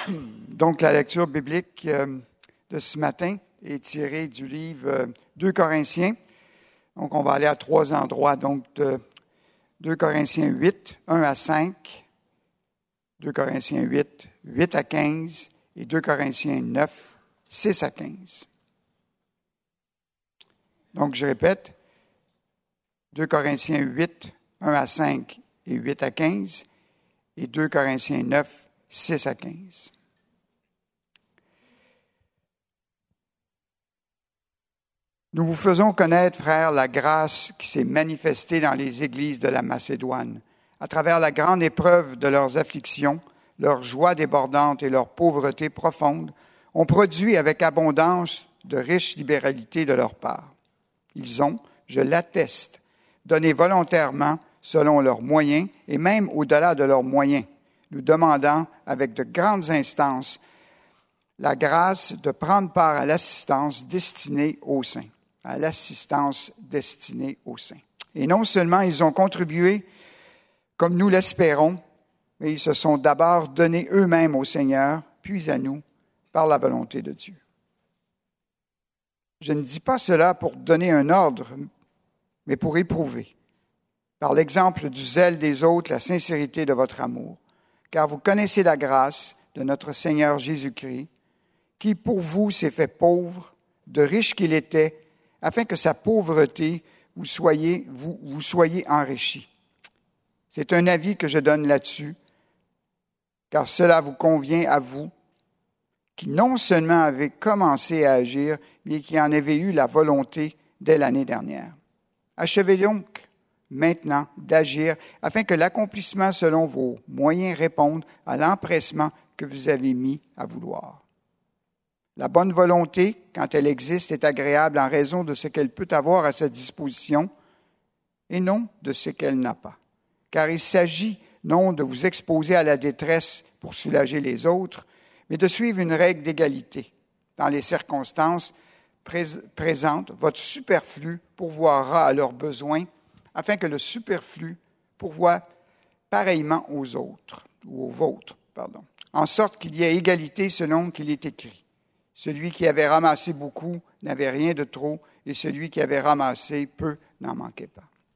Donc, la lecture biblique de ce matin est tirée du livre 2 Corinthiens. Donc, on va aller à 3 endroits. Donc, de 2 Corinthiens 8, 1 à 5, 2 Corinthiens 8, 8 à 15 et 2 Corinthiens 9, 6 à 15. Donc, je répète, 2 Corinthiens 8, 1 à 5 et 8 à 15 et 2 Corinthiens 9, 6 à 15. Nous vous faisons connaître, frères, la grâce qui s'est manifestée dans les églises de la Macédoine, à travers la grande épreuve de leurs afflictions, leur joie débordante et leur pauvreté profonde, ont produit avec abondance de riches libéralités de leur part. Ils ont, je l'atteste, donné volontairement selon leurs moyens et même au-delà de leurs moyens, nous demandant avec de grandes instances la grâce de prendre part à l'assistance destinée aux saints. À l'assistance destinée aux saints. Et non seulement ils ont contribué, comme nous l'espérons, mais ils se sont d'abord donnés eux-mêmes au Seigneur, puis à nous, par la volonté de Dieu. Je ne dis pas cela pour donner un ordre, mais pour éprouver, par l'exemple du zèle des autres, la sincérité de votre amour, car vous connaissez la grâce de notre Seigneur Jésus-Christ, qui pour vous s'est fait pauvre, de riche qu'il était, afin que sa pauvreté vous soyez enrichis. C'est un avis que je donne là-dessus, car cela vous convient à vous, qui non seulement avez commencé à agir, mais qui en avez eu la volonté dès l'année dernière. Achevez donc maintenant d'agir, afin que l'accomplissement selon vos moyens réponde à l'empressement que vous avez mis à vouloir. La bonne volonté, quand elle existe, est agréable en raison de ce qu'elle peut avoir à sa disposition et non de ce qu'elle n'a pas. Car il s'agit non de vous exposer à la détresse pour soulager les autres, mais de suivre une règle d'égalité. Dans les circonstances présentes, votre superflu pourvoira à leurs besoins, afin que le superflu pourvoie pareillement aux autres, ou aux vôtres, en sorte qu'il y ait égalité selon qu'il est écrit. Celui qui avait ramassé beaucoup n'avait rien de trop, et celui qui avait ramassé peu n'en manquait pas.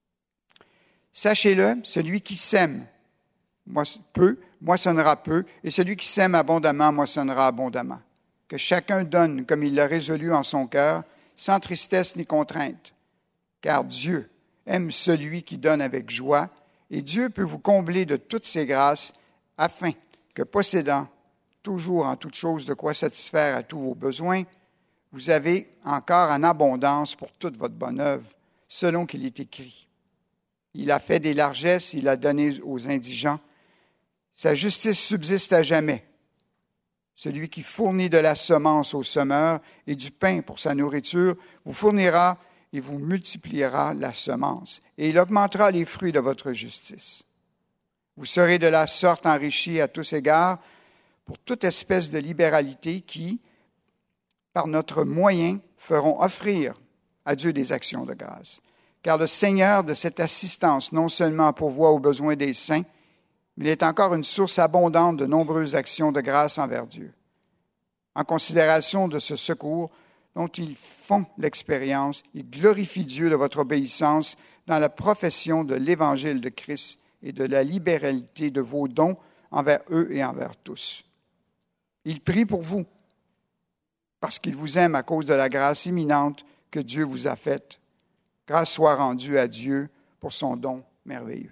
Sachez-le, celui qui sème peu, moissonnera peu, et celui qui sème abondamment, moissonnera abondamment. Que chacun donne comme il l'a résolu en son cœur, sans tristesse ni contrainte. Car Dieu aime celui qui donne avec joie, et Dieu peut vous combler de toutes ses grâces, afin que, possédant toujours en toute chose de quoi satisfaire à tous vos besoins, vous avez encore en abondance pour toute votre bonne œuvre, selon qu'il est écrit. Il a fait des largesses, il a donné aux indigents. Sa justice subsiste à jamais. Celui qui fournit de la semence au semeur et du pain pour sa nourriture vous fournira et vous multipliera la semence, et il augmentera les fruits de votre justice. Vous serez de la sorte enrichis à tous égards, pour toute espèce de libéralité qui, par notre moyen, feront offrir à Dieu des actions de grâce. Car le Seigneur de cette assistance non seulement pourvoit aux besoins des saints, mais il est encore une source abondante de nombreuses actions de grâce envers Dieu. En considération de ce secours dont ils font l'expérience, ils glorifient Dieu de votre obéissance dans la profession de l'Évangile de Christ et de la libéralité de vos dons envers eux et envers tous. Il prie pour vous, parce qu'il vous aime à cause de la grâce imminente que Dieu vous a faite. Grâce soit rendue à Dieu pour son don merveilleux.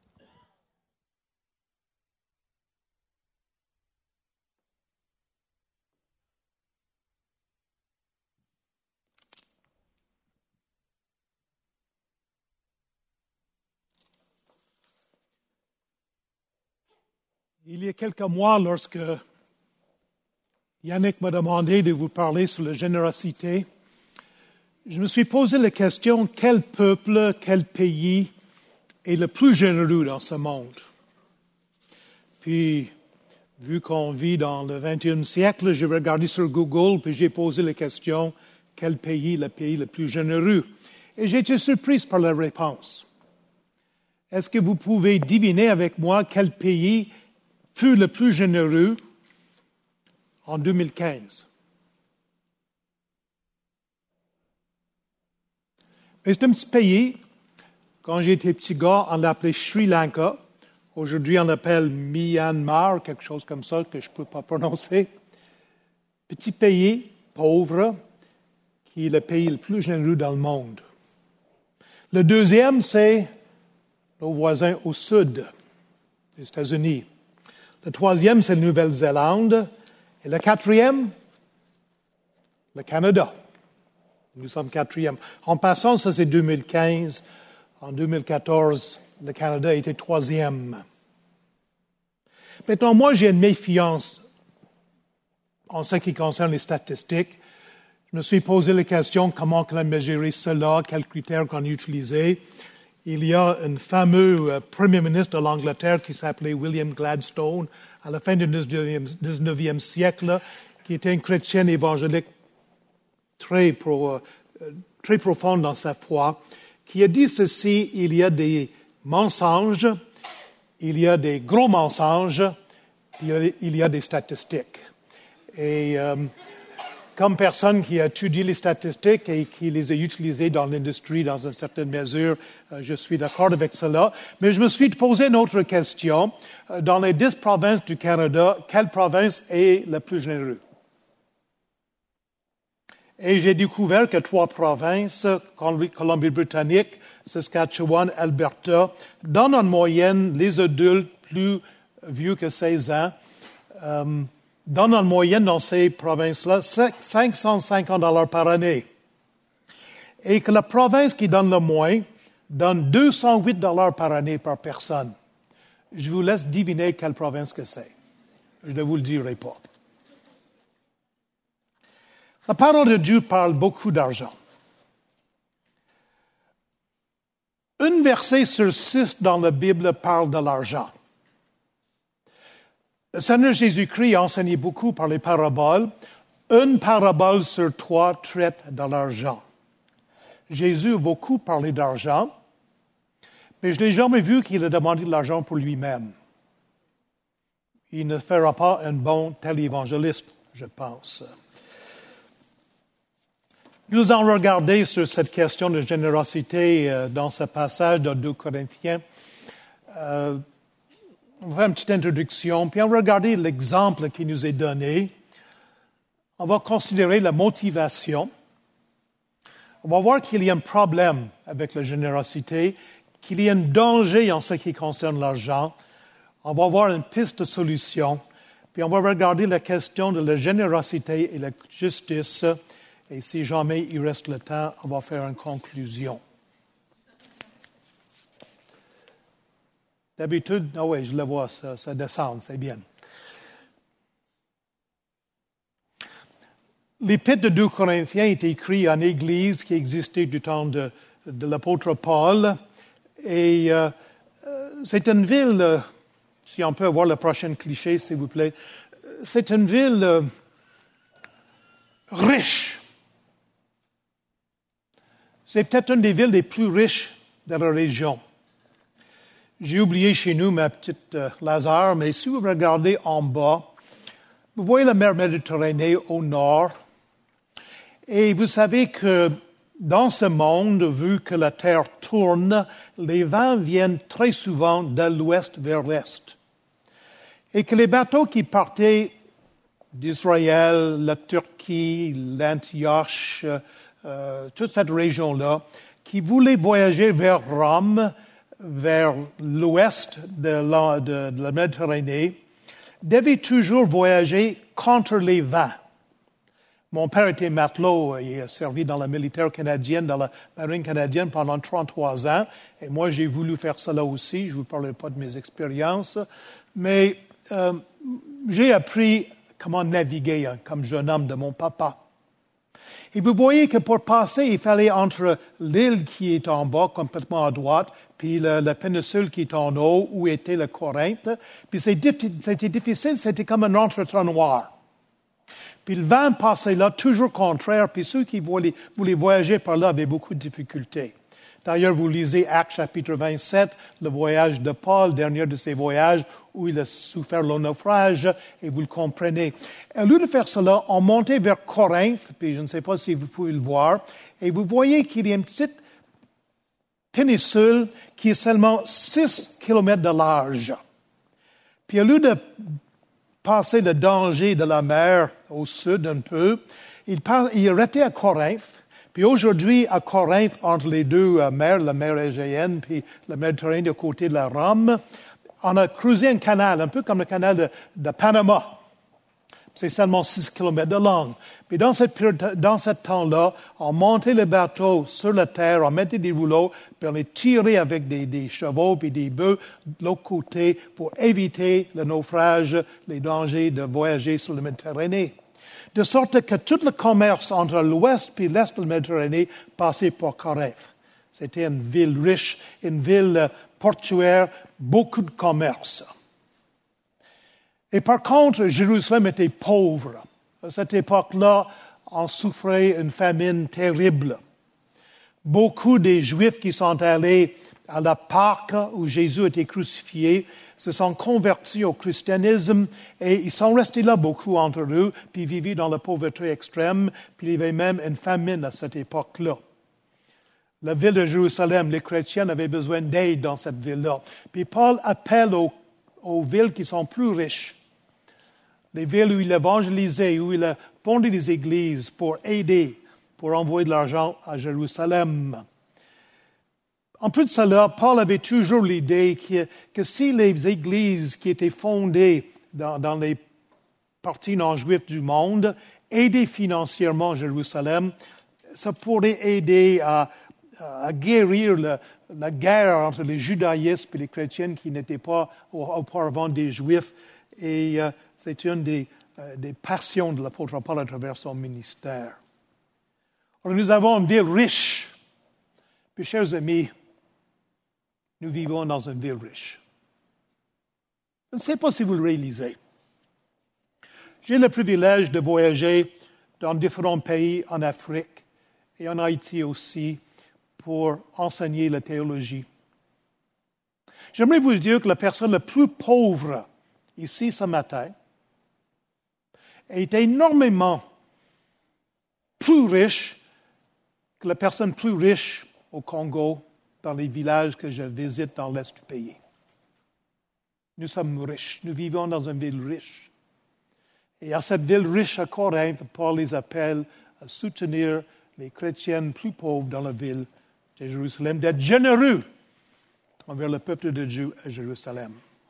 Il y a quelques mois, lorsque Yannick m'a demandé de vous parler sur la générosité, je me suis posé la question, quel peuple, quel pays est le plus généreux dans ce monde? Puis, vu qu'on vit dans le 21e siècle, j'ai regardé sur Google, puis j'ai posé la question, quel pays est le pays le plus généreux? Et j'ai été surprise par la réponse. Est-ce que vous pouvez deviner avec moi quel pays fut le plus généreux en 2015. Mais c'est un petit pays. Quand j'étais petit gars, on l'appelait Sri Lanka. Aujourd'hui, on l'appelle Myanmar, quelque chose comme ça que je ne peux pas prononcer. Petit pays, pauvre, qui est le pays le plus généreux dans le monde. Le deuxième, c'est nos voisins au sud, les États-Unis. Le troisième, c'est la Nouvelle-Zélande. Et le quatrième, le Canada. Nous sommes quatrième. En passant, ça c'est 2015. En 2014, le Canada était troisième. Maintenant, moi, j'ai une méfiance en ce qui concerne les statistiques. Je me suis posé la question, comment on a mesuré cela, quels critères qu'on a utilisés. Il y a un fameux premier ministre de l'Angleterre qui s'appelait William Gladstone, à la fin du 19e siècle, qui était un chrétien évangélique très profond dans sa foi, qui a dit ceci: il y a des mensonges, il y a des gros mensonges, il y a des statistiques. Et comme personne qui a étudié les statistiques et qui les a utilisées dans l'industrie dans une certaine mesure, je suis d'accord avec cela. Mais je me suis posé une autre question. Dans les 10 provinces du Canada, quelle province est la plus généreuse? Et j'ai découvert que 3 provinces, Colombie-Britannique, Saskatchewan, Alberta, donnent en moyenne les adultes plus vieux que 16 ans, donnent en moyenne dans ces provinces-là $550 par année. Et que la province qui donne le moins donne $208 par année par personne. Je vous laisse deviner quelle province que c'est. Je ne vous le dirai pas. La parole de Dieu parle beaucoup d'argent. Un verset sur 6 dans la Bible parle de l'argent. Le Seigneur Jésus-Christ a enseigné beaucoup par les paraboles. Une parabole sur 3 traite de l'argent. Jésus a beaucoup parlé d'argent, mais je n'ai jamais vu qu'il a demandé de l'argent pour lui-même. Il ne fera pas un bon tel évangéliste, je pense. Nous allons regarder sur cette question de générosité dans ce passage de 2 Corinthiens. On va faire une petite introduction, puis on va regarder l'exemple qui nous est donné. On va considérer la motivation. On va voir qu'il y a un problème avec la générosité, qu'il y a un danger en ce qui concerne l'argent. On va voir une piste de solution, puis on va regarder la question de la générosité et la justice. Et si jamais il reste le temps, on va faire une conclusion. D'habitude, oui, je le vois, ça descend, c'est bien. L'Épître de 2 Corinthiens est écrit en Église qui existait du temps de l'apôtre Paul. Et c'est une ville, si on peut avoir le prochain cliché, s'il vous plaît, c'est une ville riche. C'est peut-être une des villes les plus riches de la région. J'ai oublié chez nous ma petite Lazare, mais si vous regardez en bas, vous voyez la mer Méditerranée au nord. Et vous savez que dans ce monde, vu que la Terre tourne, les vents viennent très souvent de l'ouest vers l'est. Et que les bateaux qui partaient d'Israël, la Turquie, l'Antioche, toute cette région-là, qui voulaient voyager vers Rome, vers l'ouest de la Méditerranée, devaient toujours voyager contre les vents. Mon père était matelot, il a servi dans la militaire canadienne, dans la marine canadienne pendant 33 ans, et moi j'ai voulu faire cela aussi, je ne vous parlerai pas de mes expériences, mais j'ai appris comment naviguer comme jeune homme de mon papa. Et vous voyez que pour passer, il fallait entre l'île qui est en bas, complètement à droite, puis la péninsule qui est en haut, où était la Corinthe. Puis c'était difficile, c'était comme un entre-trottoir. Puis le vent passait là, toujours contraire, puis ceux qui voulaient voyager par là avaient beaucoup de difficultés. D'ailleurs, vous lisez Actes chapitre 27, le voyage de Paul, dernier de ses voyages, où il a souffert le naufrage, et vous le comprenez. Au lieu de faire cela, on montait vers Corinthe, puis je ne sais pas si vous pouvez le voir, et vous voyez qu'il y a une petite péninsule qui est seulement 6 kilomètres de large. Puis au lieu de passer le danger de la mer au sud un peu, il est resté à Corinthe. Puis aujourd'hui, à Corinthe, entre les deux mers, la mer Égéenne puis la Méditerranée, à côté de la Rome, on a creusé un canal, un peu comme le canal de Panama. C'est seulement 6 kilomètres de long. Puis dans ce temps-là, on montait les bateaux sur la terre, on mettait des rouleaux, puis on les tirait avec des chevaux puis des bœufs de l'autre côté pour éviter le naufrage, les dangers de voyager sur la Méditerranée. De sorte que tout le commerce entre l'ouest et l'est de la Méditerranée passait par Corinthe. C'était une ville riche, une ville portuaire, beaucoup de commerce. Et par contre, Jérusalem était pauvre. À cette époque-là, on souffrait une famine terrible. Beaucoup des Juifs qui sont allés à la Pâque où Jésus a été crucifié se sont convertis au christianisme et ils sont restés là beaucoup entre eux, puis vivaient dans la pauvreté extrême, puis il y avait même une famine à cette époque-là. La ville de Jérusalem, les chrétiens avaient besoin d'aide dans cette ville-là. Puis Paul appelle aux villes qui sont plus riches, les villes où il évangélisait, où il a fondé des églises pour aider, pour envoyer de l'argent à Jérusalem. En plus de cela, Paul avait toujours l'idée que si les églises qui étaient fondées dans les parties non-juives du monde aidaient financièrement Jérusalem, ça pourrait aider à guérir la guerre entre les judaïstes et les chrétiens qui n'étaient pas auparavant des juifs. Et c'est une des passions de l'apôtre Paul à travers son ministère. Alors, nous avons une ville riche. Puis, chers amis, nous vivons dans une ville riche. Je ne sais pas si vous le réalisez. J'ai le privilège de voyager dans différents pays en Afrique et en Haïti aussi pour enseigner la théologie. J'aimerais vous dire que la personne la plus pauvre ici ce matin est énormément plus riche que la personne plus riche au Congo, dans les villages que je visite dans l'est du pays. Nous sommes riches. Nous vivons dans une ville riche. Et à cette ville riche à Corinthe, Paul les appelle à soutenir les chrétiens plus pauvres dans la ville de Jérusalem, d'être généreux envers le peuple de Dieu à Jérusalem.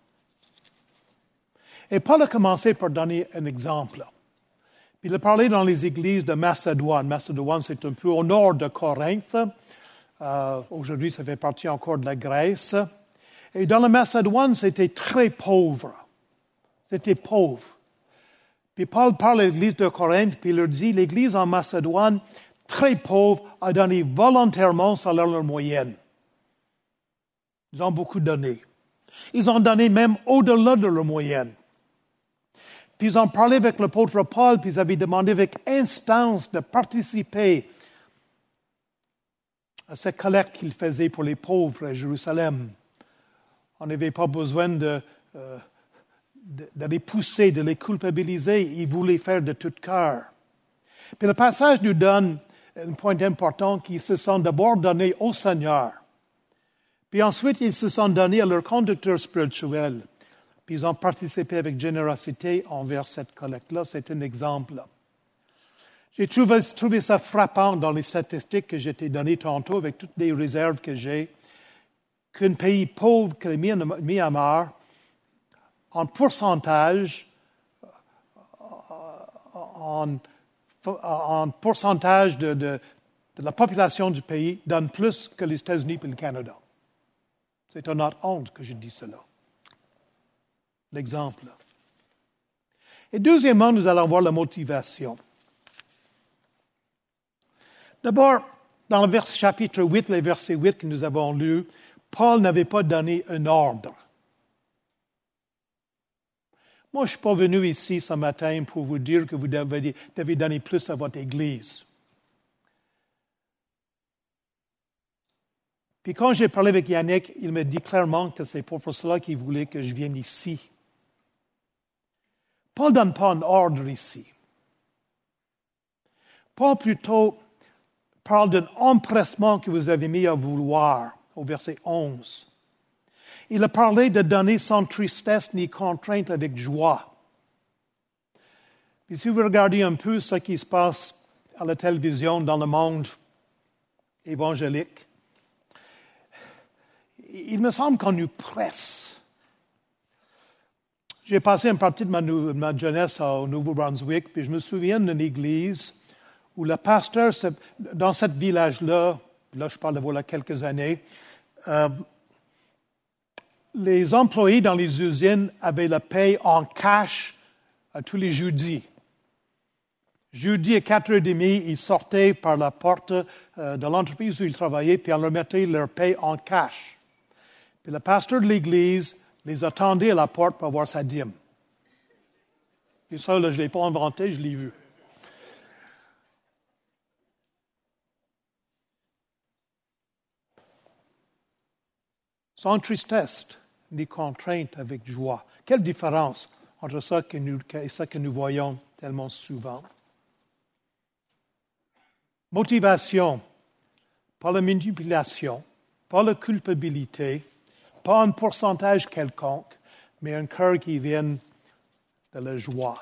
Et Paul a commencé par donner un exemple. Il a parlé dans les églises de Macédoine. Macédoine, c'est un peu au nord de Corinthe. Aujourd'hui, ça fait partie encore de la Grèce. Et dans la Macédoine, c'était très pauvre. C'était pauvre. Puis Paul parle à l'église de Corinthe, puis il leur dit, l'église en Macédoine, très pauvre, a donné volontairement selon leur moyenne. Ils ont beaucoup donné. Ils ont donné même au-delà de leur moyenne. Puis ils ont parlé avec l'apôtre Paul, puis ils avaient demandé avec instance de participer à cette collecte qu'il faisait pour les pauvres à Jérusalem. On n'avait pas besoin de les pousser, de les culpabiliser. Ils voulaient faire de tout cœur. Puis le passage nous donne un point important qu'ils se sont d'abord donnés au Seigneur. Puis ensuite, ils se sont donnés à leur conducteur spirituel. Puis ils ont participé avec générosité envers cette collecte-là. C'est un exemple. J'ai trouvé ça frappant dans les statistiques que j'ai été données tantôt, avec toutes les réserves que j'ai, qu'un pays pauvre que le Myanmar, en pourcentage, de la population du pays, donne plus que les États-Unis et le Canada. C'est une autre honte que je dis cela. L'exemple. Et deuxièmement, nous allons voir la motivation. D'abord, dans le chapitre 8, les versets 8 que nous avons lus, Paul n'avait pas donné un ordre. Moi, je ne suis pas venu ici ce matin pour vous dire que vous devez donner plus à votre Église. Puis quand j'ai parlé avec Yannick, il m'a dit clairement que c'est pour cela qu'il voulait que je vienne ici Paul ne donne pas un ordre ici. Paul plutôt parle d'un empressement que vous avez mis à vouloir, au verset 11. Il a parlé de donner sans tristesse ni contrainte avec joie. Puis si vous regardez un peu ce qui se passe à la télévision dans le monde évangélique, il me semble qu'on nous presse. J'ai passé une partie de ma jeunesse au Nouveau-Brunswick, puis je me souviens d'une église où le pasteur, dans ce village-là, là je parle de voilà quelques années, les employés dans les usines avaient la paye en cash tous les jeudis. Jeudi à 4h30, ils sortaient par la porte de l'entreprise où ils travaillaient, puis on leur mettait leur paye en cash. Puis le pasteur de l'église les attendait à la porte pour avoir sa dîme. Et ça, là, je ne l'ai pas inventé, je l'ai vu. Sans tristesse ni contrainte avec joie. Quelle différence entre ça et ça que nous voyons tellement souvent. Motivation, pas la manipulation, pas la culpabilité, pas un pourcentage quelconque, mais un cœur qui vient de la joie.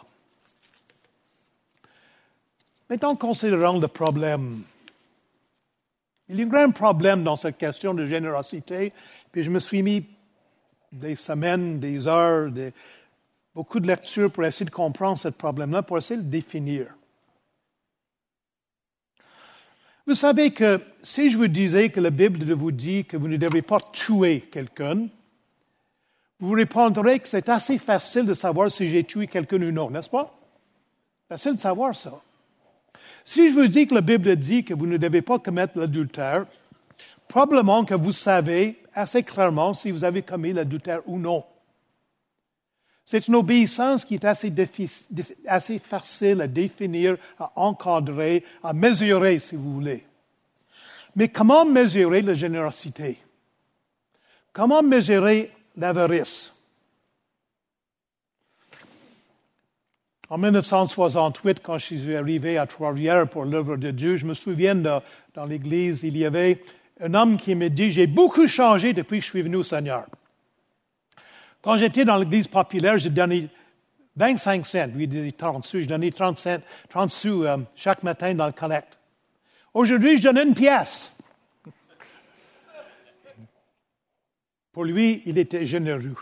Maintenant, considérons le problème. Il y a un grand problème dans cette question de générosité, puis je me suis mis des semaines, des heures, beaucoup de lectures pour essayer de comprendre ce problème-là, pour essayer de le définir. Vous savez que si je vous disais que la Bible vous dit que vous ne devez pas tuer quelqu'un, vous répondrez que c'est assez facile de savoir si j'ai tué quelqu'un ou non, n'est-ce pas? Facile de savoir ça. Si je vous dis que la Bible dit que vous ne devez pas commettre l'adultère, probablement que vous savez assez clairement si vous avez commis l'adultère ou non. C'est une obéissance qui est assez facile à définir, à encadrer, à mesurer, si vous voulez. Mais comment mesurer la générosité? Comment mesurer l'avarice? En 1968, quand je suis arrivé à Trois-Rivières pour l'œuvre de Dieu, je me souviens dans l'église, il y avait un homme qui me dit « J'ai beaucoup changé depuis que je suis venu au Seigneur. » Quand j'étais dans l'église populaire, j'ai donné 25 cents. Lui, il disait 30 sous. Je donnais 30 sous chaque matin dans le collecte. Aujourd'hui, je donne une pièce. Pour lui, il était généreux.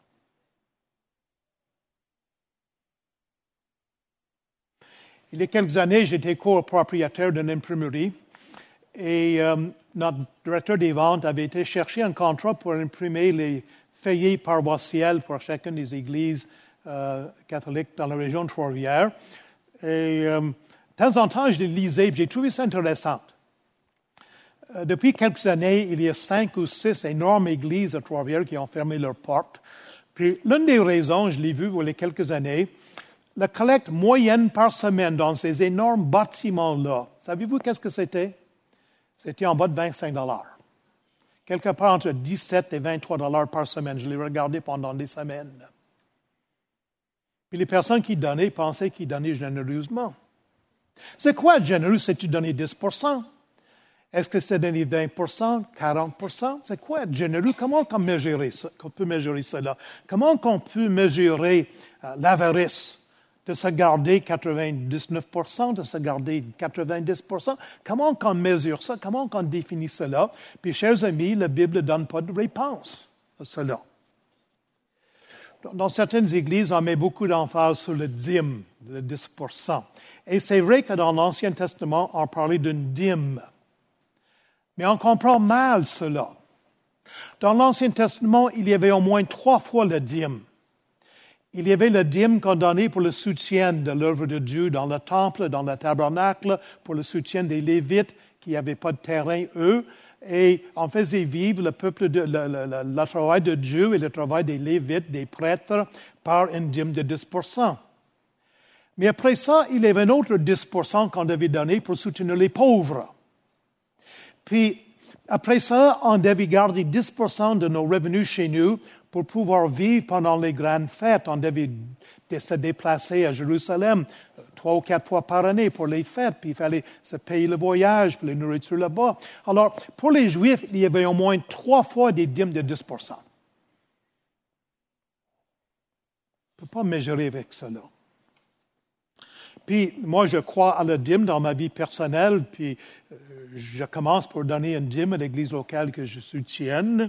Il y a quelques années, j'étais copropriétaire d'une imprimerie et notre directeur des ventes avait été chercher un contrat pour imprimer les feuillets paroissiels pour chacune des églises catholiques dans la région de Trois-Rivières. Et de temps en temps, je les lisais et j'ai trouvé ça intéressant. Depuis quelques années, il y a 5 ou 6 énormes églises à Trois-Rivières qui ont fermé leurs portes. Puis l'une des raisons, je l'ai vu il y a quelques années, la collecte moyenne par semaine dans ces énormes bâtiments-là, savez-vous qu'est-ce que c'était? C'était en bas de 25 $. Quelque part entre 17 et 23 $ par semaine. Je l'ai regardé pendant des semaines. Puis les personnes qui donnaient pensaient qu'ils donnaient généreusement. C'est quoi être généreux? C'est-tu donner 10 %? Est-ce que c'est donner 20 %, 40 %? C'est quoi être généreux? Comment on peut mesurer cela? Comment on peut mesurer l'avarice? De se garder 99 %, de se garder 90 %. Comment on mesure ça? Comment on définit cela? Puis, chers amis, la Bible ne donne pas de réponse à cela. Dans certaines églises, on met beaucoup d'emphase sur le dîme, le 10 %. Et c'est vrai que dans l'Ancien Testament, on parlait d'une dîme. Mais on comprend mal cela. Dans l'Ancien Testament, il y avait au moins 3 fois le dîme. Il y avait le dîme qu'on donnait pour le soutien de l'œuvre de Dieu dans le temple, dans le tabernacle, pour le soutien des Lévites qui n'avaient pas de terrain, eux. Et on faisait vivre le peuple, le travail de Dieu et le travail des Lévites, des prêtres, par une dîme de 10 %. Mais après ça, il y avait un autre 10 % qu'on devait donner pour soutenir les pauvres. Puis, après ça, on devait garder 10 % de nos revenus chez nous pour pouvoir vivre pendant les grandes fêtes. On devait se déplacer à Jérusalem 3 ou 4 fois par année pour les fêtes, puis il fallait se payer le voyage, puis la nourriture là-bas. Alors, pour les Juifs, il y avait au moins 3 fois des dîmes de 10 %. On ne peut pas mesurer avec cela. Puis, moi, je crois à la dîme dans ma vie personnelle, puis je commence pour donner une dîme à l'église locale que je soutienne.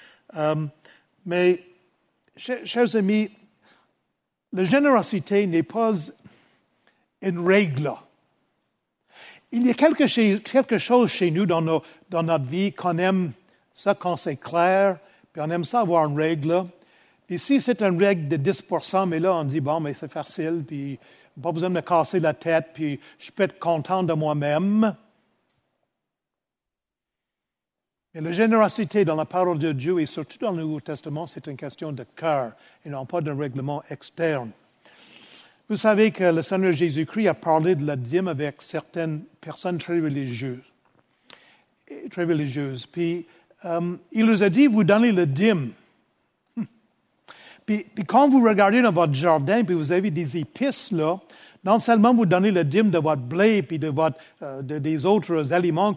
Mais, chers amis, la générosité n'est pas une règle. Il y a quelque chose chez nous dans notre vie qu'on aime ça quand c'est clair, puis on aime ça avoir une règle. Puis si c'est une règle de 10 %, mais là, on dit, bon, mais c'est facile, puis pas besoin de me casser la tête, puis je peux être content de moi-même. Mais la générosité dans la parole de Dieu et surtout dans le Nouveau Testament, c'est une question de cœur et non pas d'un règlement externe. Vous savez que le Seigneur Jésus-Christ a parlé de la dîme avec certaines personnes très religieuses. Puis, il nous a dit, vous donnez la dîme. Puis quand vous regardez dans votre jardin, puis vous avez des épices là, non seulement vous donnez la dîme de votre blé puis des autres aliments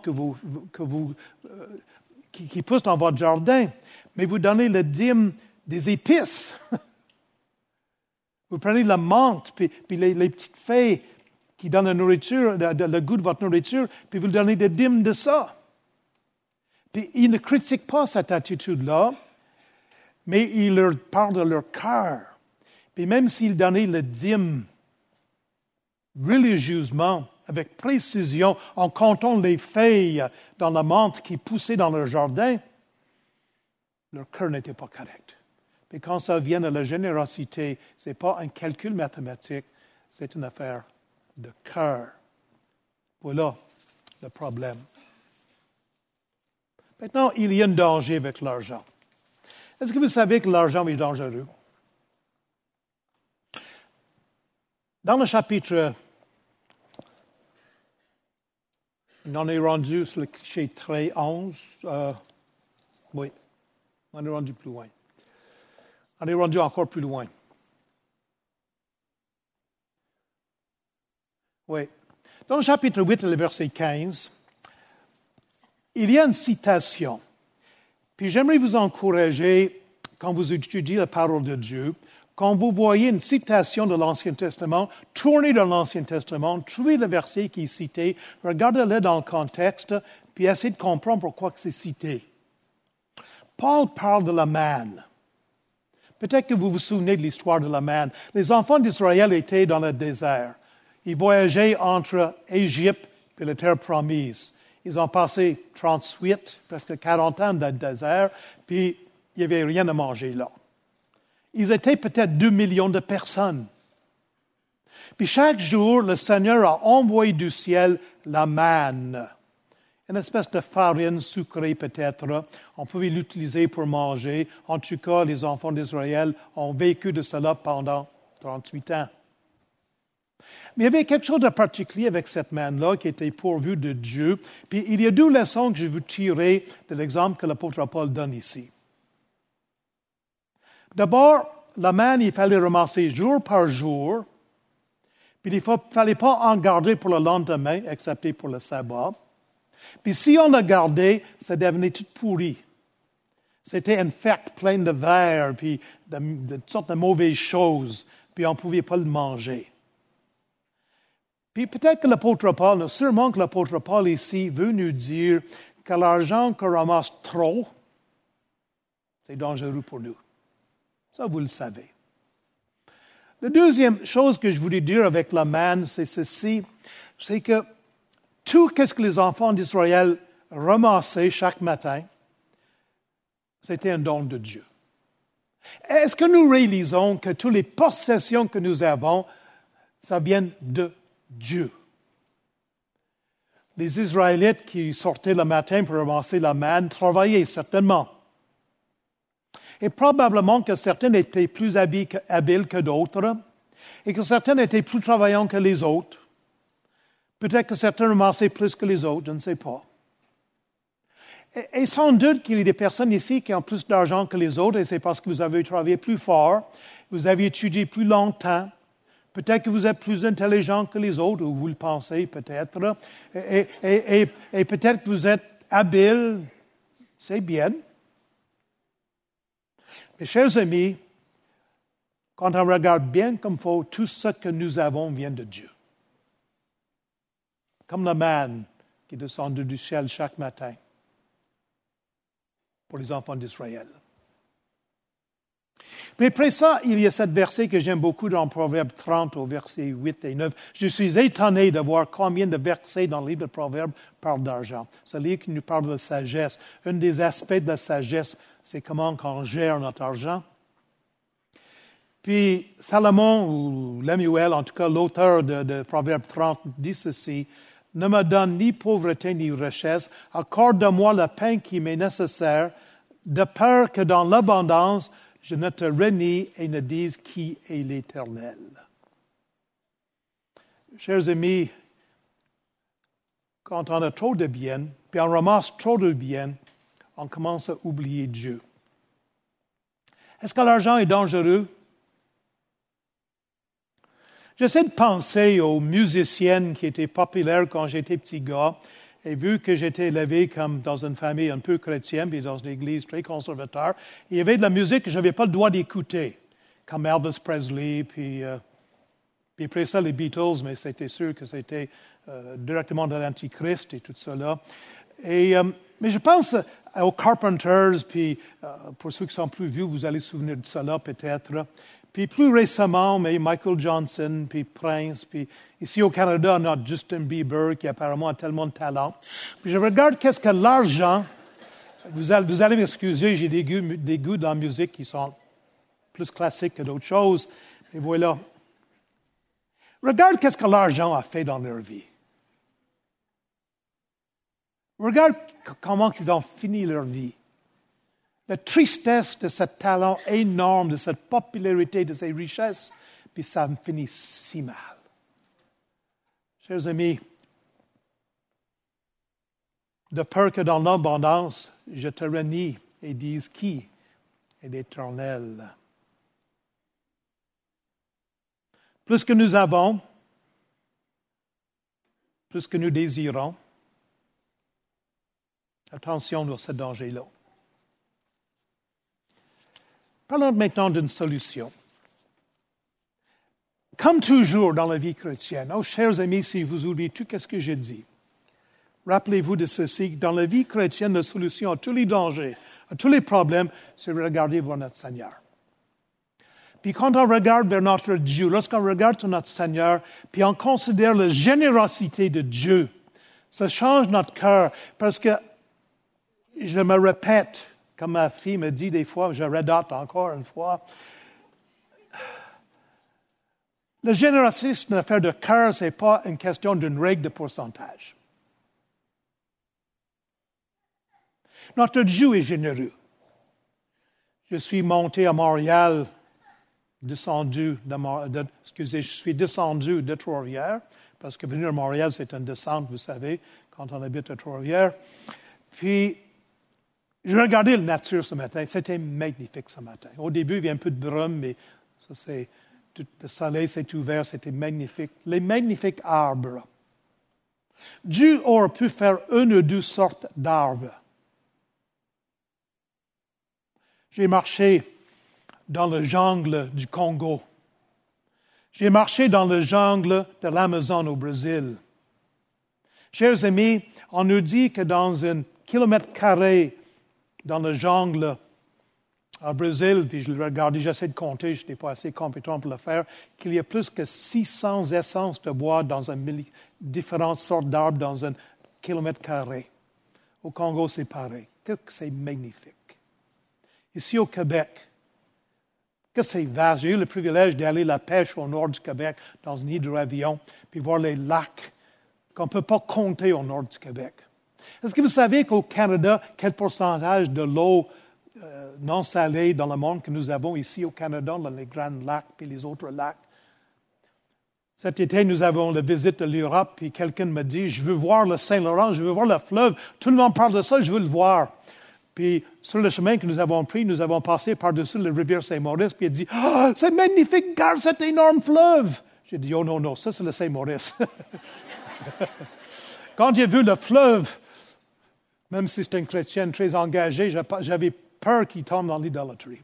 qui poussent dans votre jardin, mais vous donnez la dîme des épices. Vous prenez la menthe, puis les petites feuilles qui donnent la nourriture, le goût de votre nourriture, puis vous donnez des dîmes de ça. Puis ils ne critiquent pas cette attitude-là, mais ils leur parlent de leur cœur. Puis même s'ils donnaient la dîme religieusement, avec précision, en comptant les feuilles dans la menthe qui poussaient dans leur jardin, leur cœur n'était pas correct. Mais quand ça vient de la générosité, ce n'est pas un calcul mathématique, c'est une affaire de cœur. Voilà le problème. Maintenant, il y a un danger avec l'argent. Est-ce que vous savez que l'argent est dangereux? Dans le chapitre, on est rendu sur le cliché 11. Oui, on est rendu plus loin. On est rendu encore plus loin. Oui. Dans le chapitre 8, le verset 15, il y a une citation. Puis j'aimerais vous encourager, quand vous étudiez la parole de Dieu, quand vous voyez une citation de l'Ancien Testament, tournez dans l'Ancien Testament, trouvez le verset qui est cité, regardez-le dans le contexte, puis essayez de comprendre pourquoi c'est cité. Paul parle de la manne. Peut-être que vous vous souvenez de l'histoire de la manne. Les enfants d'Israël étaient dans le désert. Ils voyageaient entre Égypte et la terre promise. Ils ont passé 38, presque 40 ans dans le désert, puis il n'y avait rien à manger là. Ils étaient peut-être 2 millions de personnes. Puis chaque jour, le Seigneur a envoyé du ciel la manne, une espèce de farine sucrée peut-être. On pouvait l'utiliser pour manger. En tout cas, les enfants d'Israël ont vécu de cela pendant 38 ans. Mais il y avait quelque chose de particulier avec cette manne-là qui était pourvue de Dieu. Puis il y a 2 leçons que je veux tirer de l'exemple que l'apôtre Paul donne ici. D'abord, la manne, il fallait ramasser jour par jour. Puis il ne fallait pas en garder pour le lendemain, excepté pour le sabbat. Puis si on la gardait, ça devenait tout pourri. C'était infect, plein de vers, puis de toutes sortes de mauvaises choses. Puis on ne pouvait pas le manger. Puis peut-être que l'apôtre Paul, sûrement que l'apôtre Paul ici veut nous dire que l'argent qu'on ramasse trop, c'est dangereux pour nous. Ça, vous le savez. La deuxième chose que je voulais dire avec la manne, c'est ceci, c'est que tout ce que les enfants d'Israël ramassaient chaque matin, c'était un don de Dieu. Est-ce que nous réalisons que toutes les possessions que nous avons, ça vient de Dieu? Les Israélites qui sortaient le matin pour ramasser la manne travaillaient certainement. Et probablement que certains étaient plus habiles que d'autres, et que certains étaient plus travaillants que les autres. Peut-être que certains ramassaient plus que les autres, je ne sais pas. Et sans doute qu'il y a des personnes ici qui ont plus d'argent que les autres, et c'est parce que vous avez travaillé plus fort. vous avez étudié plus longtemps, peut-être que vous êtes plus intelligent que les autres, ou vous le pensez peut-être, et peut-être que vous êtes habile, c'est bien. Mes chers amis, quand on regarde bien comme il faut, tout ce que nous avons vient de Dieu. Comme le manne qui est descendu du ciel chaque matin pour les enfants d'Israël. Puis après ça, il y a ce verset que j'aime beaucoup dans Proverbe 30 au verset 8 et 9. Je suis étonné de voir combien de versets dans le livre de Proverbes parlent d'argent. C'est un livre qui nous parle de sagesse. Un des aspects de la sagesse, c'est comment on gère notre argent. Puis Salomon, ou Lemuel, en tout cas l'auteur de Proverbe 30, dit ceci: « Ne me donne ni pauvreté ni richesse, accorde-moi le pain qui m'est nécessaire, de peur que dans l'abondance, je ne te renie et ne dise qui est l'Éternel. » Chers amis, quand on a trop de biens, puis on ramasse trop de biens, on commence à oublier Dieu. Est-ce que l'argent est dangereux? J'essaie de penser aux musiciennes qui étaient populaires quand j'étais petit gars, et vu que j'étais élevé comme dans une famille un peu chrétienne, puis dans une église très conservateur, il y avait de la musique que je n'avais pas le droit d'écouter, comme Elvis Presley, puis après ça les Beatles, mais c'était sûr que c'était directement de l'Antichrist et tout cela. Mais je pense aux Carpenters, puis pour ceux qui sont plus vieux, vous allez vous souvenir de cela peut-être. Puis plus récemment, mais Michael Johnson, puis Prince, puis ici au Canada, on a Justin Bieber qui apparemment a tellement de talent. Puis je regarde qu'est-ce que l'argent, vous allez m'excuser, j'ai des goûts dans la musique qui sont plus classiques que d'autres choses, mais voilà. Regarde qu'est-ce que l'argent a fait dans leur vie. Regarde comment ils ont fini leur vie. La tristesse de ce talent énorme, de cette popularité, de ces richesses, puis ça me finit si mal. Chers amis, de peur que dans l'abondance, je te renie et dise qui est l'Éternel. Plus que nous avons, plus que nous désirons, attention à ce danger-là. Parlons maintenant d'une solution. Comme toujours dans la vie chrétienne, chers amis, si vous oubliez tout ce que j'ai dit, rappelez-vous de ceci, dans la vie chrétienne, la solution à tous les dangers, à tous les problèmes, c'est de regarder vers notre Seigneur. Puis quand on regarde vers notre Dieu, lorsqu'on regarde sur notre Seigneur, puis on considère la générosité de Dieu, ça change notre cœur, parce que, je me répète, comme ma fille me dit des fois, je redate encore une fois, la générosité, c'est une affaire de cœur, ce n'est pas une question d'une règle de pourcentage. Notre Dieu est généreux. Je suis monté à Montréal, je suis descendu de Trois-Rivières, parce que venir à Montréal, c'est une descente, vous savez, quand on habite à Trois-Rivières. Puis, je regardais la nature ce matin. C'était magnifique ce matin. Au début, il y avait un peu de brume, mais le soleil s'est ouvert, c'était magnifique. Les magnifiques arbres. Dieu aurait pu faire une ou deux sortes d'arbres. J'ai marché dans le jungle du Congo. J'ai marché dans le jungle de l'Amazone au Brésil. Chers amis, on nous dit que dans un kilomètre carré dans le jungle au Brésil, puis je l'ai regardé, j'essaie de compter, je n'étais pas assez compétent pour le faire, qu'il y a plus que 600 essences de bois dans différentes sortes d'arbres dans un kilomètre carré. Au Congo, c'est pareil. Qu'est-ce que c'est magnifique. Ici au Québec, que c'est vaste. J'ai eu le privilège d'aller à la pêche au nord du Québec, dans un hydravion, puis voir les lacs qu'on ne peut pas compter au nord du Québec. Est-ce que vous savez qu'au Canada, quel pourcentage de l'eau non salée dans le monde que nous avons ici au Canada, dans les grands lacs et les autres lacs? Cet été, nous avons la visite de l'Europe, puis quelqu'un me dit, je veux voir le Saint-Laurent, je veux voir le fleuve. Tout le monde parle de ça, je veux le voir. Puis, sur le chemin que nous avons pris, nous avons passé par-dessus la rivière Saint-Maurice, puis il a dit, « Ah, c'est magnifique, regarde cet énorme fleuve! » J'ai dit, « Oh non, ça c'est le Saint-Maurice. » Quand j'ai vu le fleuve, même si c'est un chrétien très engagé, j'avais peur qu'il tombe dans l'idolâtrie.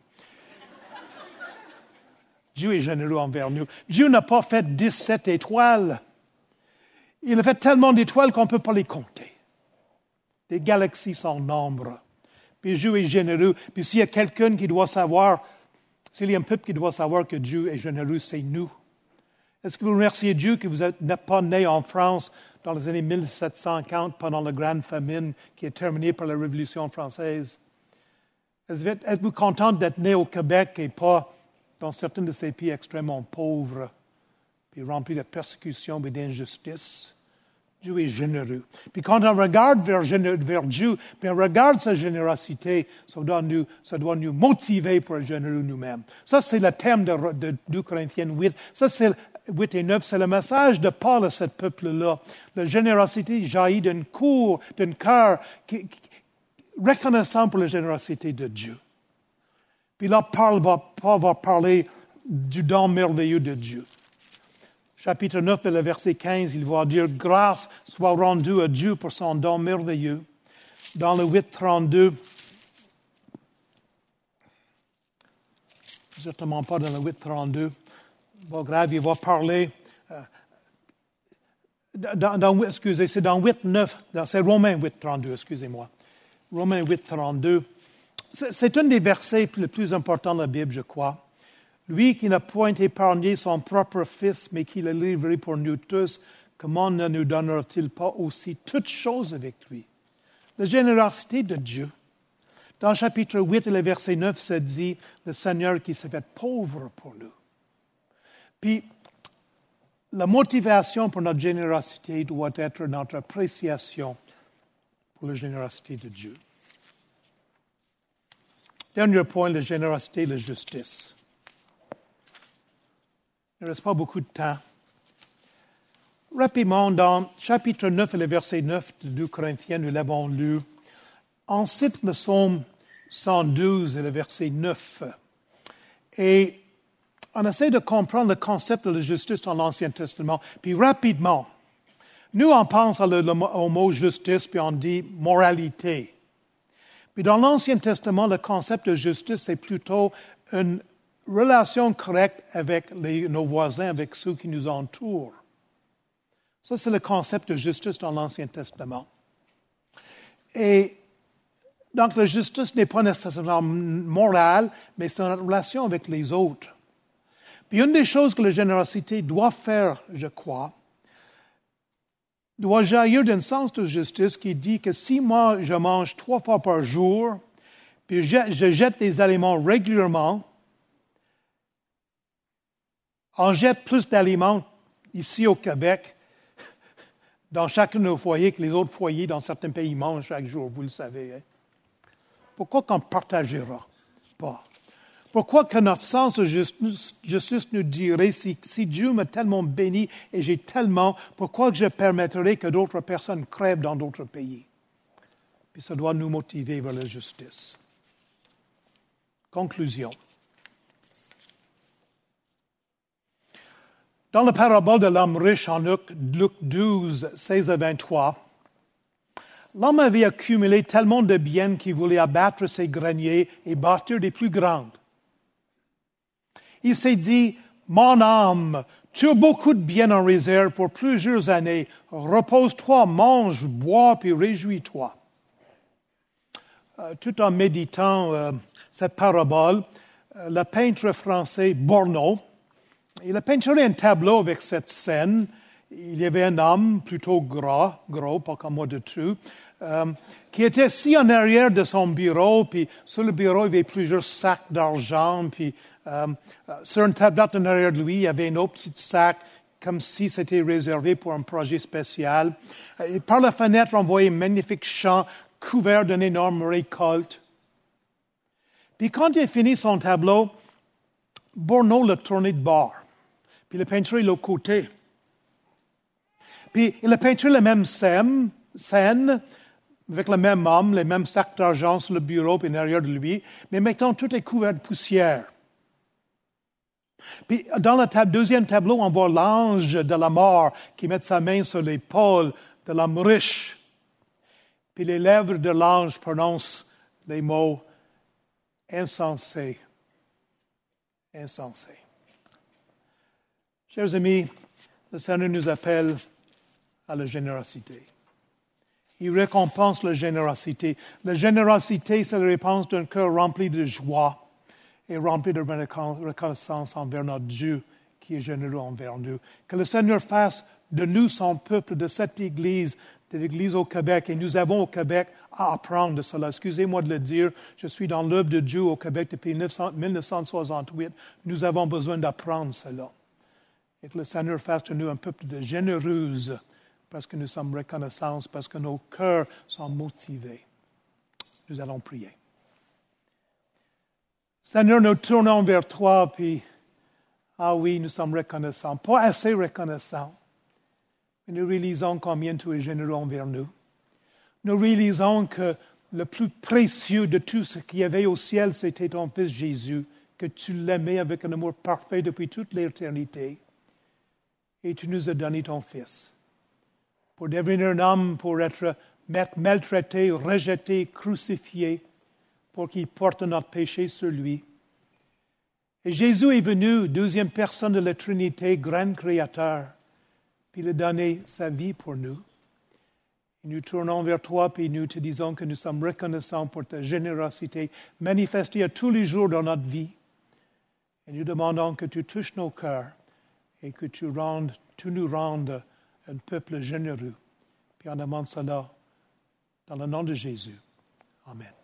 Dieu est généreux envers nous. Dieu n'a pas fait 17 étoiles. Il a fait tellement d'étoiles qu'on ne peut pas les compter. Les galaxies sans nombre. Puis Dieu est généreux. Puis s'il y a quelqu'un qui doit savoir, s'il y a un peuple qui doit savoir que Dieu est généreux, c'est nous. Est-ce que vous remerciez Dieu que vous n'êtes pas né en France dans les années 1750 pendant la grande famine qui est terminée par la Révolution française? Êtes-vous content d'être né au Québec et pas dans certains de ces pays extrêmement pauvres, puis remplis de persécutions et d'injustices? Dieu est généreux. Puis quand on regarde vers Dieu, puis on regarde sa générosité, ça doit nous motiver pour être généreux nous-mêmes. Ça, c'est le thème de 2 Corinthiens 8. Ça, c'est 8 et 9, c'est le message de Paul à ce peuple-là. La générosité jaillit d'un cœur reconnaissant pour la générosité de Dieu. Puis là, Paul va parler du don merveilleux de Dieu. Chapitre 9, le verset 15, il va dire « Grâce soit rendue à Dieu pour son don merveilleux ». Dans le 8.32, certainement pas dans le 8.32, pas grave, il va parler, c'est dans 8.9, c'est Romains 8.32, excusez-moi. Romains 8.32, c'est un des versets les plus importants de la Bible, je crois. Lui qui n'a point épargné son propre Fils, mais qui l'a livré pour nous tous, comment ne nous donnera-t-il pas aussi toutes choses avec lui? La générosité de Dieu. Dans le chapitre 8 et le verset 9, ça dit, le Seigneur qui s'est fait pauvre pour nous. Puis, la motivation pour notre générosité doit être notre appréciation pour la générosité de Dieu. Dernier point, la générosité et la justice. Il ne reste pas beaucoup de temps. Rapidement, dans chapitre 9 et le verset 9 de 2 Corinthiens, nous l'avons lu. On cite le psaume 112 et le verset 9. Et on essaie de comprendre le concept de la justice dans l'Ancien Testament. Puis rapidement, nous, on pense au mot justice, puis on dit moralité. Puis dans l'Ancien Testament, le concept de justice, c'est plutôt une relation correcte avec nos voisins, avec ceux qui nous entourent. Ça, c'est le concept de justice dans l'Ancien Testament. Et donc, la justice n'est pas nécessairement morale, mais c'est une relation avec les autres. Puis une des choses que la générosité doit faire, je crois, doit jaillir d'un sens de justice qui dit que si moi, je mange 3 fois par jour, puis je jette des aliments régulièrement, on jette plus d'aliments ici au Québec, dans chacun de nos foyers, que les autres foyers dans certains pays mangent chaque jour, vous le savez. Hein? Pourquoi qu'on ne partagera pas? Pourquoi que notre sens de justice nous dirait, si Dieu m'a tellement béni et j'ai tellement, pourquoi que je permettrais que d'autres personnes crèvent dans d'autres pays? Puis ça doit nous motiver vers la justice. Conclusion. Dans la parabole de l'homme riche en Luc 12, 16 à 23, l'homme avait accumulé tellement de biens qu'il voulait abattre ses greniers et bâtir des plus grandes. Il s'est dit, « Mon âme, tu as beaucoup de biens en réserve pour plusieurs années. Repose-toi, mange, bois, puis réjouis-toi. » Tout en méditant cette parabole, le peintre français Borneau, il a peinturé un tableau avec cette scène. Il y avait un homme plutôt gros, pas comme moi de tout, qui était assis en arrière de son bureau, puis sur le bureau, il y avait plusieurs sacs d'argent, puis sur une tablette en arrière de lui, il y avait un autre petit sac, comme si c'était réservé pour un projet spécial. Et par la fenêtre, on voyait un magnifique champ couvert d'une énorme récolte. Puis quand il a fini son tableau, Borneau l'a tourné de bord. Puis il a peinturé l'autre côté. Puis il a peinturé la même scène, avec le même homme, les mêmes sacs d'argent sur le bureau puis derrière de lui, mais maintenant tout est couvert de poussière. Puis dans le deuxième tableau, on voit l'ange de la mort qui met sa main sur l'épaule de l'homme riche. Puis les lèvres de l'ange prononcent les mots insensés. Insensés. Chers amis, le Seigneur nous appelle à la générosité. Il récompense la générosité. La générosité, c'est la réponse d'un cœur rempli de joie et rempli de reconnaissance envers notre Dieu qui est généreux envers nous. Que le Seigneur fasse de nous son peuple, de cette Église, de l'Église au Québec. Et nous avons au Québec à apprendre de cela. Excusez-moi de le dire, je suis dans l'œuvre de Dieu au Québec depuis 1968. Nous avons besoin d'apprendre cela. Et que le Seigneur fasse de nous un peuple de généreux parce que nous sommes reconnaissants, parce que nos cœurs sont motivés. Nous allons prier. Seigneur, nous tournons vers toi, puis, oui, nous sommes reconnaissants. Pas assez reconnaissants, mais nous réalisons combien tu es généreux envers nous. Nous réalisons que le plus précieux de tout ce qu'il y avait au ciel, c'était ton Fils Jésus, que tu l'aimais avec un amour parfait depuis toute l'éternité. Et tu nous as donné ton Fils pour devenir un homme, pour être maltraité, rejeté, crucifié, pour qu'il porte notre péché sur lui. Et Jésus est venu, deuxième personne de la Trinité, grand Créateur, puis il a donné sa vie pour nous. Et nous tournons vers toi, puis nous te disons que nous sommes reconnaissants pour ta générosité manifestée à tous les jours dans notre vie. Et nous demandons que tu touches nos cœurs et que tu nous rendes un peuple généreux. Puis on demande cela dans le nom de Jésus. Amen.